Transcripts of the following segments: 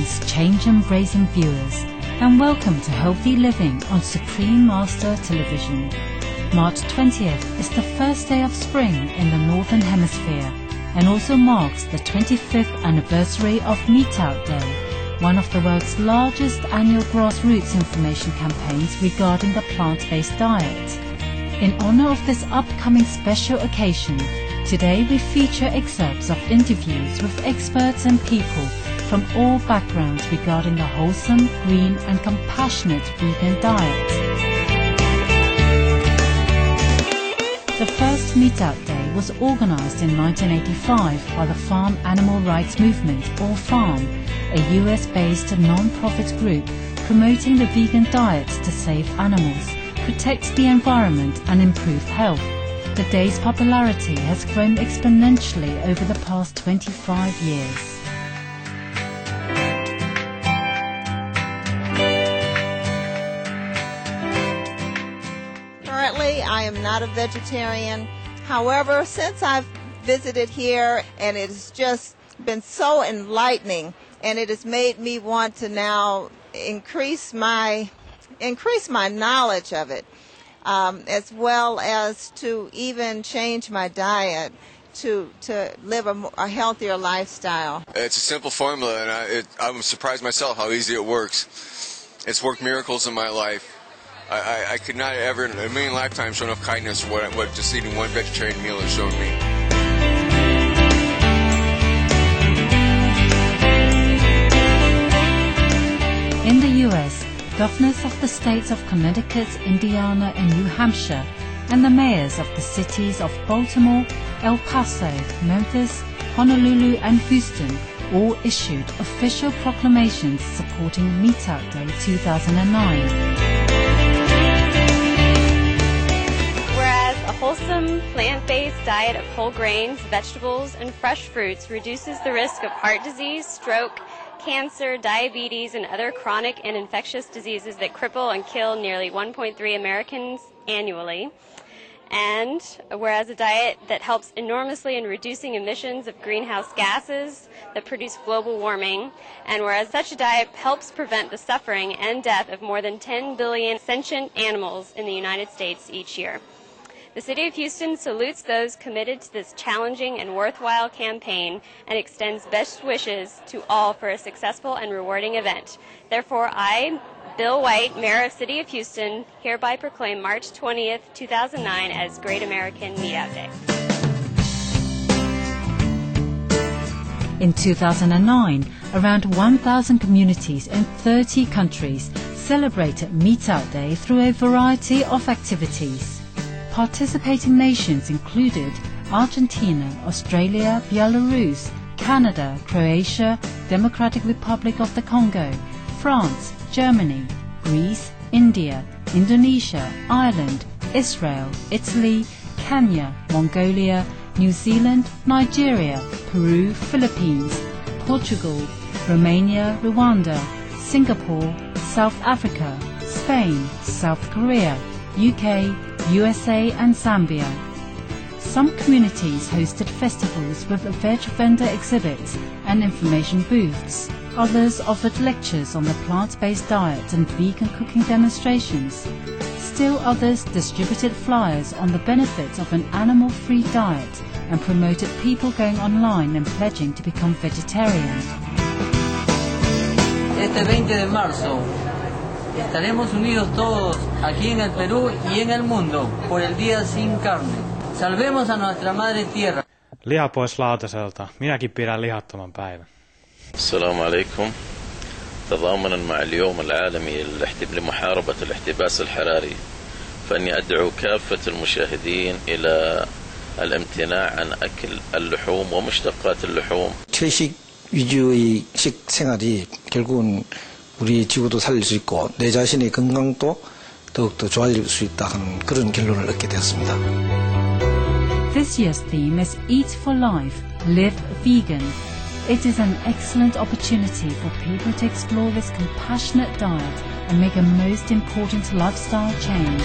Greetings, change-embracing viewers, and welcome to Healthy Living on Supreme Master Television. March 20th is the first day of spring in the Northern Hemisphere and also marks the 25th anniversary of Meat Out Day, one of the world's largest annual grassroots information campaigns regarding the plant-based diet. In honor of this upcoming special occasion, today we feature excerpts of interviews with experts and people from all backgrounds regarding the wholesome, green and compassionate vegan diet. The first Meat Out Day was organized in 1985 by the Farm Animal Rights Movement, or FARM, a US-based non-profit group promoting the vegan diet to save animals, protect the environment and improve health. The day's popularity has grown exponentially over the past 25 years. Currently, I am not a vegetarian. However, since I've visited here, and it has just been so enlightening, and it has made me want to now increase my knowledge of it, as well as to even change my diet to live a healthier lifestyle. It's a simple formula, and I'm surprised myself how easy it works. It's worked miracles in my life. I could not ever in a million lifetimes show enough kindness for what just eating one vegetarian meal has shown me. In the US, governors of the states of Connecticut, Indiana and New Hampshire, and the mayors of the cities of Baltimore, El Paso, Memphis, Honolulu and Houston all issued official proclamations supporting Meat Out Day 2009. A wholesome, plant-based diet of whole grains, vegetables, and fresh fruits reduces the risk of heart disease, stroke, cancer, diabetes, and other chronic and infectious diseases that cripple and kill nearly 1.3 Americans annually. And whereas a diet that helps enormously in reducing emissions of greenhouse gases that produce global warming, and whereas such a diet helps prevent the suffering and death of more than 10 billion sentient animals in the United States each year. The City of Houston salutes those committed to this challenging and worthwhile campaign and extends best wishes to all for a successful and rewarding event. Therefore, I, Bill White, Mayor of City of Houston, hereby proclaim March 20th, 2009 as Great American Meat Out Day. In 2009, around 1,000 communities in 30 countries celebrated Meat Out Day through a variety of activities. Participating nations included Argentina, Australia, Belarus, Canada, Croatia, Democratic Republic of the Congo, France, Germany, Greece, India, Indonesia, Ireland, Israel, Italy, Kenya, Mongolia, New Zealand, Nigeria, Peru, Philippines, Portugal, Romania, Rwanda, Singapore, South Africa, Spain, South Korea, UK, USA and Zambia. Some communities hosted festivals with veg vendor exhibits and information booths. Others offered lectures on the plant-based diet and vegan cooking demonstrations. Still others distributed flyers on the benefits of an animal-free diet and promoted people going online and pledging to become vegetarian. Este 20 de marzo estaremos unidos todos aquí en el Perú y en el mundo por el Día Sin Carne. Salvemos a nuestra madre tierra. Liha pois lautaselta. Minäkin pidän lihattoman päivän. السلام عليكم. تضامنا مع اليوم العالمي لمحاربة الاحتباس الحراري، فإني أدعو كافة المشاهدين إلى الامتناع عن أكل اللحوم ومشتقات اللحوم. 채식 위주의 식생활이 결국은 우리 지구도 살릴 수 있고 내 자신의 건강도 더욱더 좋아질 수 있다 하는 그런 결론을 얻게 되었습니다. This year's theme is Eat for Life, Live Vegan. It is an excellent opportunity for people to explore this compassionate diet and make a most important lifestyle change.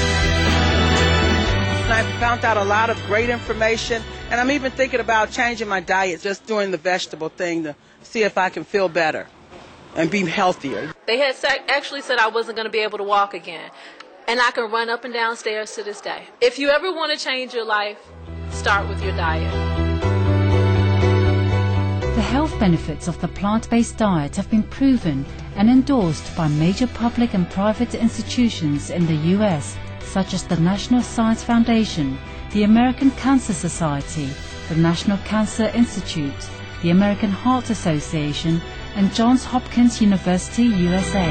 I've found out a lot of great information, and I'm even thinking about changing my diet, just doing the vegetable thing to see if I can feel better. and be healthier. They had actually said I wasn't going to be able to walk again. And I can run up and down stairs to this day. If you ever want to change your life, start with your diet. The health benefits of the plant-based diet have been proven and endorsed by major public and private institutions in the US, such as the National Science Foundation, the American Cancer Society, the National Cancer Institute, the American Heart Association, and Johns Hopkins University, USA.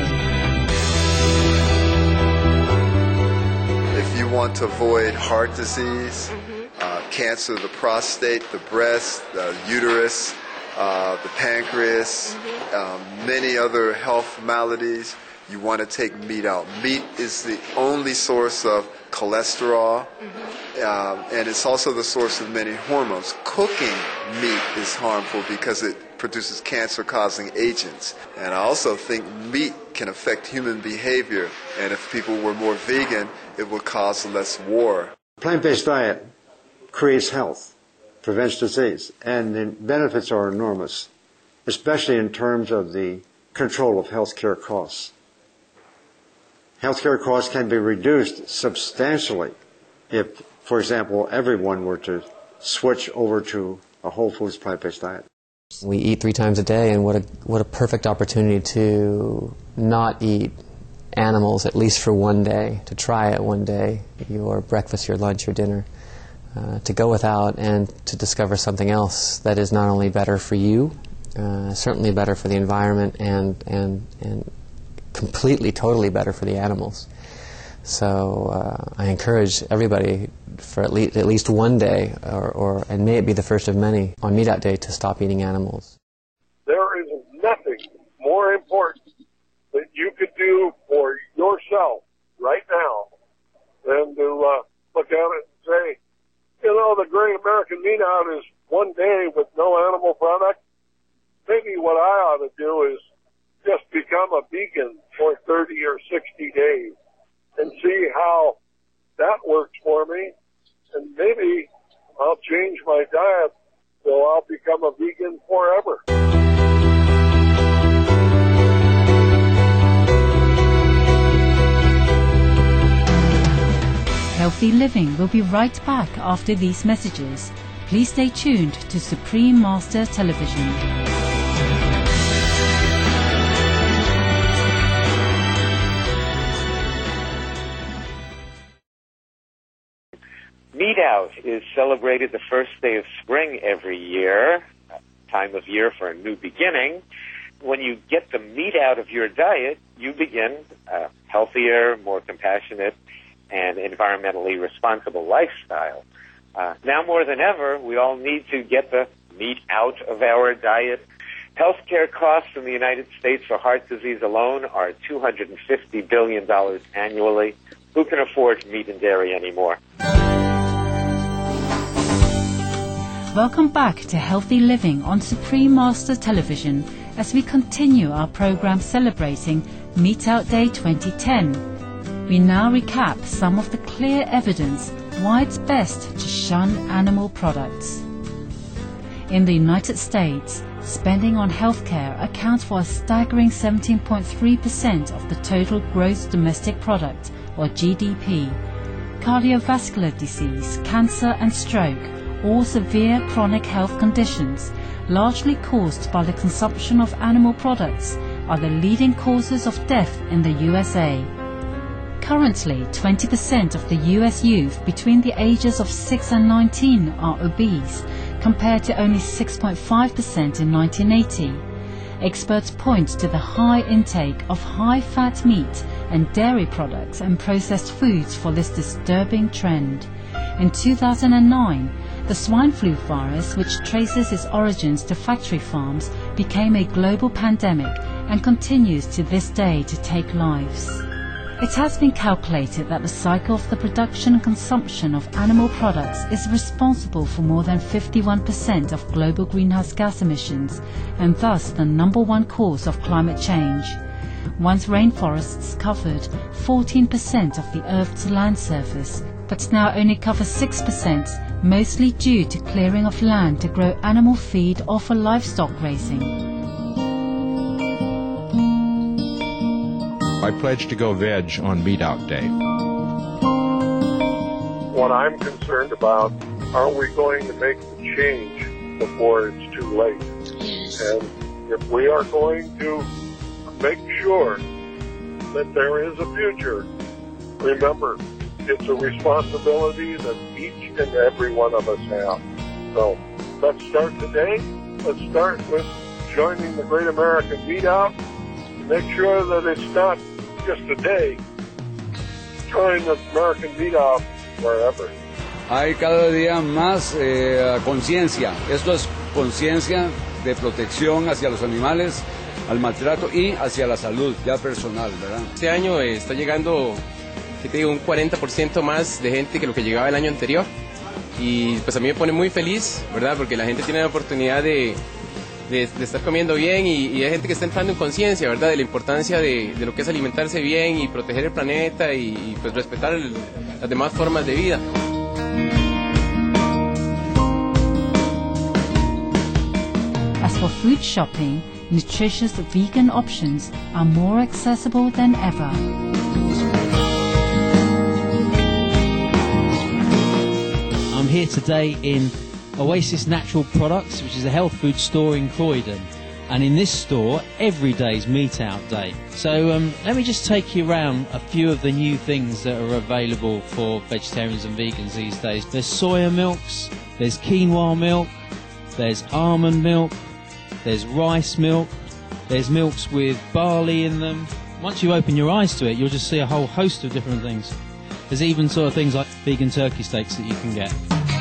If you want to avoid heart disease, cancer of the prostate, the breast, the uterus, the pancreas, many other health maladies, you want to take meat out. Meat is the only source of cholesterol, and it's also the source of many hormones. Cooking meat is harmful because it produces cancer-causing agents. And I also think meat can affect human behavior, and if people were more vegan, it would cause less war. Plant-based diet creates health, prevents disease, and the benefits are enormous, especially in terms of the control of healthcare costs. Healthcare costs can be reduced substantially if, for example, everyone were to switch over to a whole foods plant-based diet. We eat 3 times a day, and what a perfect opportunity to not eat animals, at least for one day, to try it one day, your breakfast, your lunch, your dinner, to go without and to discover something else that is not only better for you, certainly better for the environment, and completely, totally better for the animals. So I encourage everybody for at least one day, and may it be the first of many, on Meat Out Day to stop eating animals. There is nothing more important that you could do for yourself right now than to look at it and say, you know, the Great American Meat Out is one day with no animal product. Maybe what I ought to do is just become a vegan for 30 or 60 days and see how that works for me. And maybe I'll change my diet so I'll become a vegan forever. Healthy Living will be right back after these messages. Please stay tuned to Supreme Master Television. Meat Out is celebrated the first day of spring every year, time of year for a new beginning. When you get the meat out of your diet, you begin a healthier, more compassionate, and environmentally responsible lifestyle. Now more than ever, we all need to get the meat out of our diet. Healthcare costs in the United States for heart disease alone are $250 billion annually. Who can afford meat and dairy anymore? Welcome back to Healthy Living on Supreme Master Television as we continue our program celebrating Meat Out Day 2010. We now recap some of the clear evidence why it's best to shun animal products. In the United States, spending on healthcare accounts for a staggering 17.3% of the total gross domestic product, or GDP. Cardiovascular disease, cancer and stroke, all severe chronic health conditions, largely caused by the consumption of animal products, are the leading causes of death in the USA. Currently, 20% of the US youth between the ages of 6 and 19 are obese, compared to only 6.5% in 1980. Experts point to the high intake of high-fat meat and dairy products and processed foods for this disturbing trend. In 2009, the swine flu virus, which traces its origins to factory farms, became a global pandemic and continues to this day to take lives. It has been calculated that the cycle of the production and consumption of animal products is responsible for more than 51% of global greenhouse gas emissions, and thus the #1 cause of climate change. Once rainforests covered 14% of the Earth's land surface, but now only cover 6%, mostly due to clearing of land to grow animal feed or for livestock raising. I pledge to go veg on Meat Out Day. What I'm concerned about, are we going to make the change before it's too late? And if we are going to make sure that there is a future, remember, it's a responsibility that each and every one of us have. So let's start today. Let's start with joining the Great American Meat Out. Make sure that it's not just a day. Join the American Meat Out wherever. Hay cada día más conciencia. Esto es conciencia de protección hacia los animales, al maltrato y hacia la salud ya personal, ¿verdad? Este año está llegando, ¿qué te digo?, un 40% más de gente que lo que llegaba el año anterior. Y pues a mí me pone muy feliz, ¿verdad? Porque la gente tiene la oportunidad de estar comiendo bien y hay gente que está entrando en conciencia, ¿verdad? De la importancia de lo que es alimentarse bien y proteger el planeta y pues respetar las demás formas de vida. As for food shopping, nutritious vegan options are more accessible than ever. I'm here today in Oasis Natural Products, which is a health food store in Croydon. And in this store, every day is Meat Out Day. So let me just take you around a few of the new things that are available for vegetarians and vegans these days. There's soya milks, there's quinoa milk, there's almond milk, there's rice milk, there's milks with barley in them. Once you open your eyes to it, you'll just see a whole host of different things. There's even sort of things like vegan turkey steaks that you can get.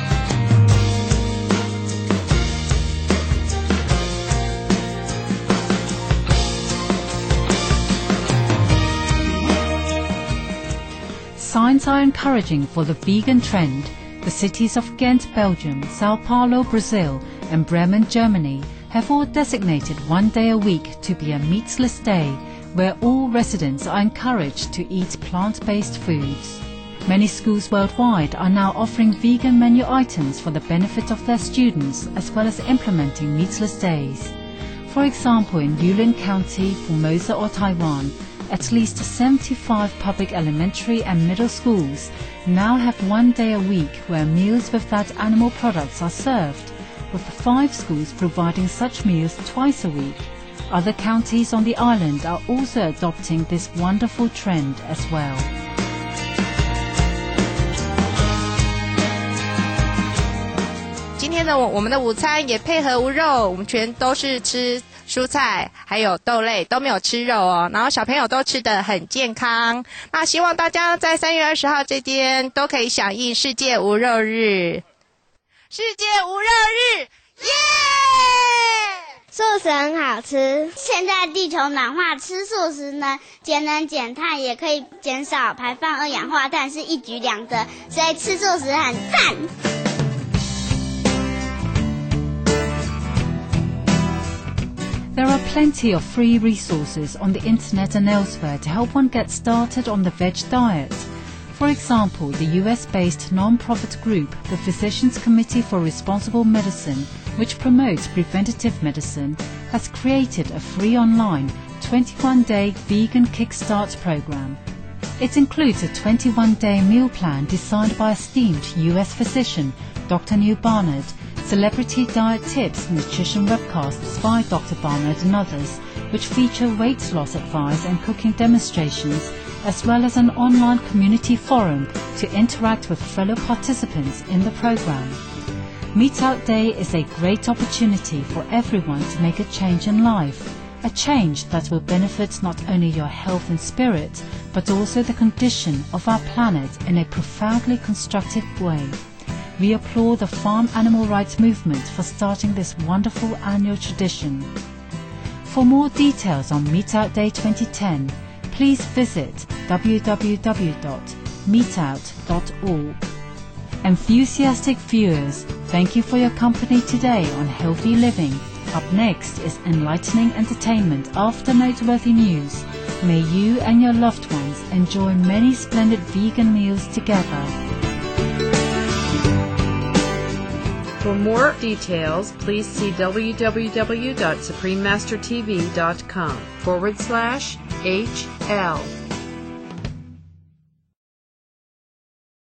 Signs are encouraging for the vegan trend. The cities of Ghent, Belgium, Sao Paulo, Brazil, and Bremen, Germany have all designated one day a week to be a meatless day, where all residents are encouraged to eat plant-based foods. Many schools worldwide are now offering vegan menu items for the benefit of their students, as well as implementing meatless days. For example, in Yulin County, Formosa or Taiwan, at least 75 public elementary and middle schools now have one day a week where meals without animal products are served, with 5 schools providing such meals twice a week. Other counties on the island are also adopting this wonderful trend as well. 今天呢，我们的午餐也配合无肉，我们全都是吃蔬菜还有豆类，都没有吃肉哦。然后小朋友都吃得很健康。那希望大家在3月20号这天都可以响应世界无肉日。世界无肉日，耶！ 素食很好吃，现在地球暖化，吃素食呢，节能减碳，也可以减少排放二氧化碳，是一举两得，所以吃素食很赞。 There are plenty of free resources on the internet and elsewhere to help one get started on the veg diet. For example, the US-based non-profit group, the Physicians Committee for Responsible Medicine, which promotes preventative medicine, has created a free online 21-day vegan kickstart program. It includes a 21-day meal plan designed by esteemed US physician Dr. Neil Barnard, celebrity diet tips, nutrition webcasts by Dr. Barnard and others, which feature weight loss advice and cooking demonstrations, as well as an online community forum to interact with fellow participants in the program. Meat Out Day is a great opportunity for everyone to make a change in life, a change that will benefit not only your health and spirit, but also the condition of our planet in a profoundly constructive way. We applaud the farm animal rights movement for starting this wonderful annual tradition. For more details on Meat Out Day 2010, please visit www.meatout.org. Enthusiastic viewers, thank you for your company today on Healthy Living. Up next is enlightening entertainment after noteworthy news. May you and your loved ones enjoy many splendid vegan meals together. For more details, please see www.suprememastertv.com/HL.